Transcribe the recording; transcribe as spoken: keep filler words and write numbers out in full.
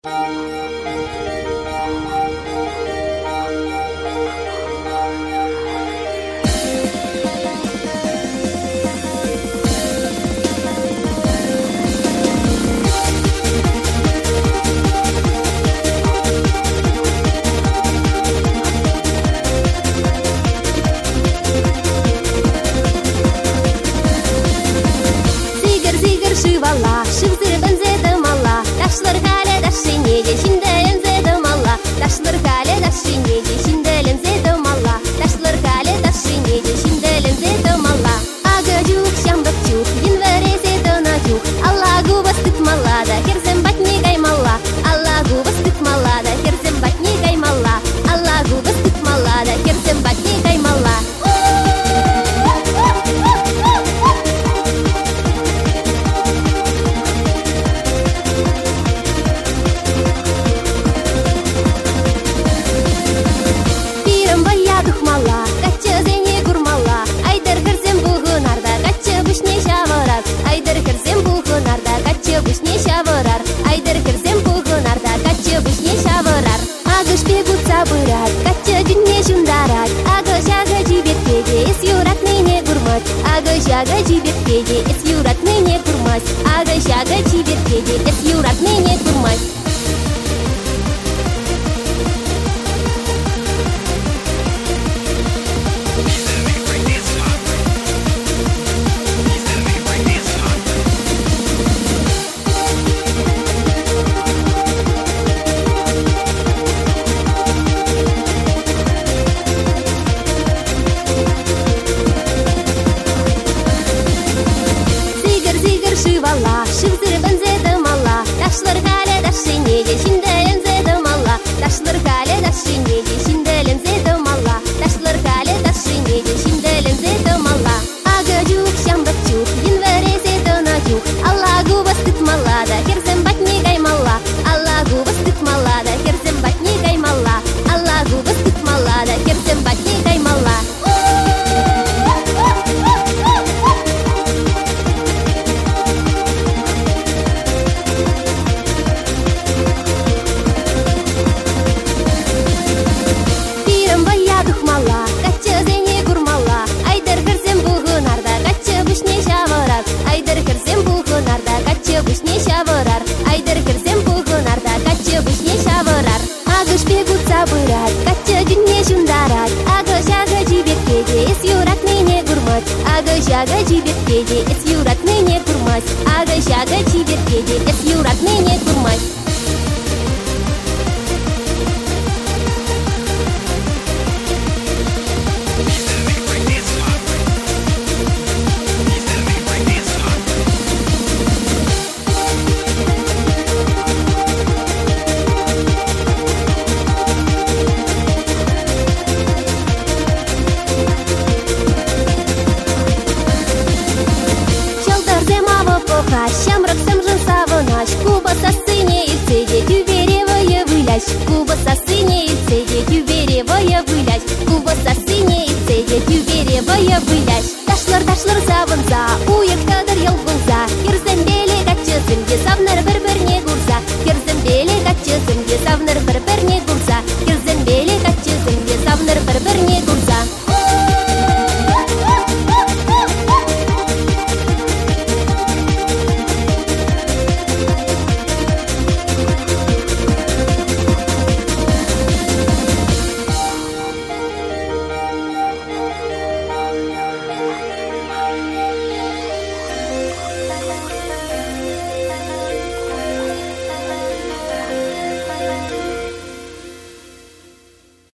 Ага, жиберкеде, эс юратны не курмась. Ага, жага, жиберкеде, эс юратны не курмась. Ага, жага, жиберкеде, эс юратны не курмась. Ага, жага, жиберкеде, эс юратны не курмась. Щамрак сэмжэн савынаш, Куба сасыне и цеде, тюберевая вылясь. Куба сасыне и цеде, тюберевая вылясь. Куба сасыне и цеде, тюберевая вылясь. Ташлар, ташлар савынса, уяктадыр ялгылса. Керзембеле качысынге, савнар бір-бірне курса. Керзембеле качысынге, савнар бір-бірне